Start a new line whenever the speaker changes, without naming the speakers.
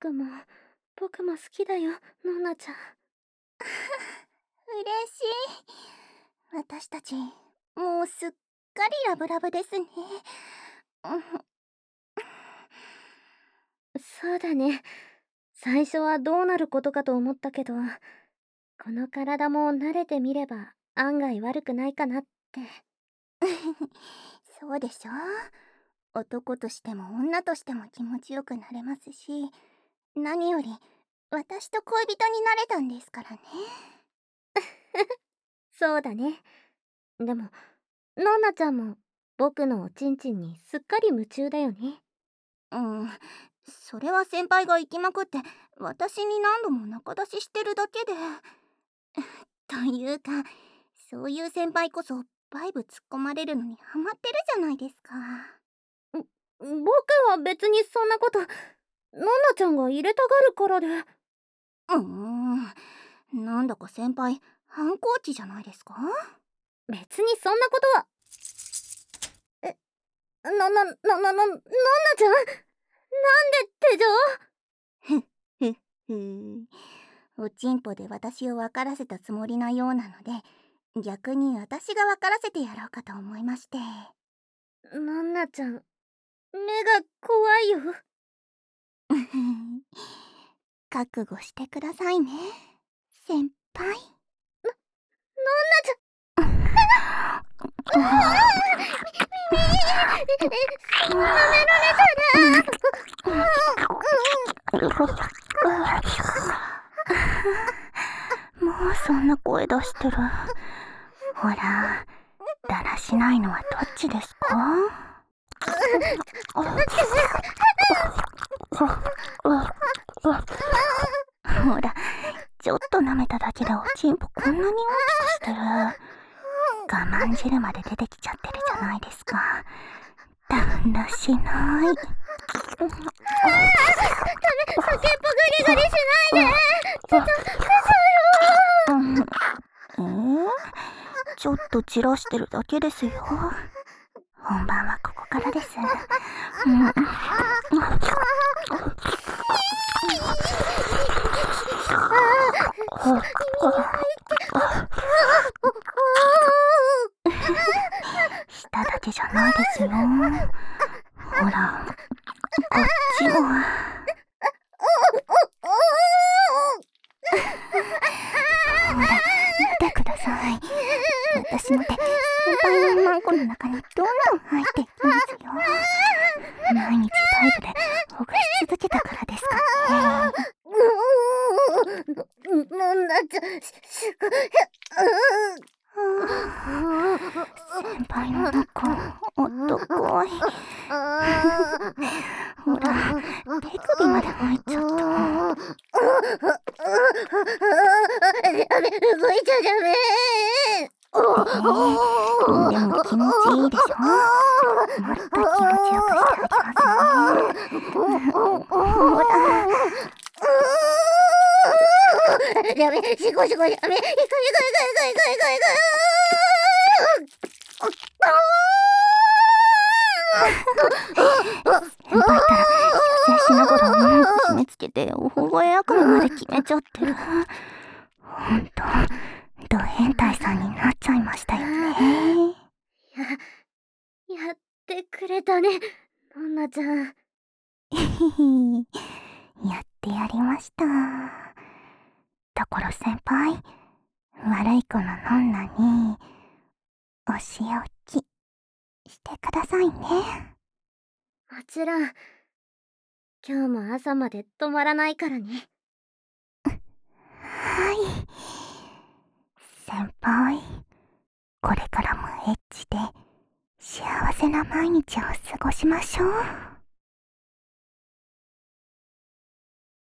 ども、僕も好きだよ、ノンナちゃん。
嬉しい。私たち、もうすっかりラブラブですね。
そうだね。最初はどうなることかと思ったけど、この体も慣れてみれば案外悪くないかなって。
そうでしょ。男としても女としても気持ちよくなれますし、何より私と恋人になれたんですからね。
そうだね。でも、ノンナちゃんも僕のおちんちんにすっかり夢中だよね。
それは先輩が行きまくって私に何度も仲出ししてるだけで。というか、そういう先輩こそバイブ突っ込まれるのにハマってるじゃないですか。
僕は別にそんなこと、ノンナちゃんが入れたがるからで。
なんだか先輩反抗期じゃないですか。
別にそんなことは。ノンナちゃん、なんで手錠？
ふっふ。おちんぽで私を分からせたつもりなようなので、逆に私が分からせてやろうかと思いまして。
ノンナちゃん、目が怖いよ。
覚悟してくださいね、先輩。ノン
ナちゃん。舐められた
ら。もうそんな声出してる。ほら、だらしないのはどっちですか？ほら、ちょっと舐めただけでおちんぽこんなに大きくしてる。我慢汁まで出てきちゃってるじゃないですか。だらしない。
先っぽグリグリしないで。
ちょっと散らしてるだけですよ。本番はここからです。舌だけじゃないですよ。ほら、こっちも。ほら、見てください。私の手、先輩のマンコの中にどんどん入っていきますよ。毎日バイブでほぐし続けたからですかね。
ノンナちゃん、
先輩のとこ、おっとこい。ほら、手首まで入っちゃった。
動いちゃダメ。
でも気持ちいいでしょ。もっと気持ちよくしてあげますね。ほら。
ダメ、シコシコダメ。いかいかいかいかいかいかいかい。
先輩ったら射精しながら女の子締め付けておほほえ悪夢まで決めちゃってる。ほんとド変態さんになっちゃいましたよね。
やってくれたね、ノンナちゃん。
やってやりました。ところ先輩、悪い子のノンナにお仕置きしてくださいね。
もちろん。今日も朝まで止まらないからね。
はい。先輩、これからもエッチで幸せな毎日を過ごしましょう。